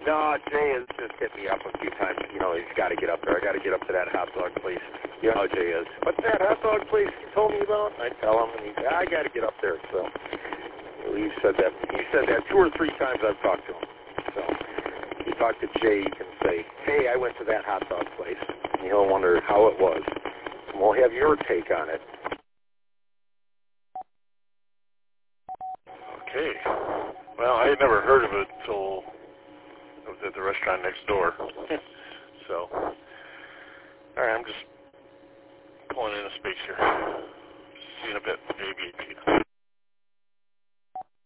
No, Jay has just hit me up a few times. You know, he's got to get up there. I got to get up to that hot dog place. You know, Jay is. What's that hot dog place you told me about? And I tell him, and he said, I got to get up there. So he said that 2 or 3 times I've talked to him. So you talk to Jay, you can say, hey, I went to that hot dog place. And he'll wonder how it was. And we'll have your take on it. Okay. Well, I had never heard of it until I was at the restaurant next door. So, all right, I'm just pulling in a space here. See you in a bit, maybe.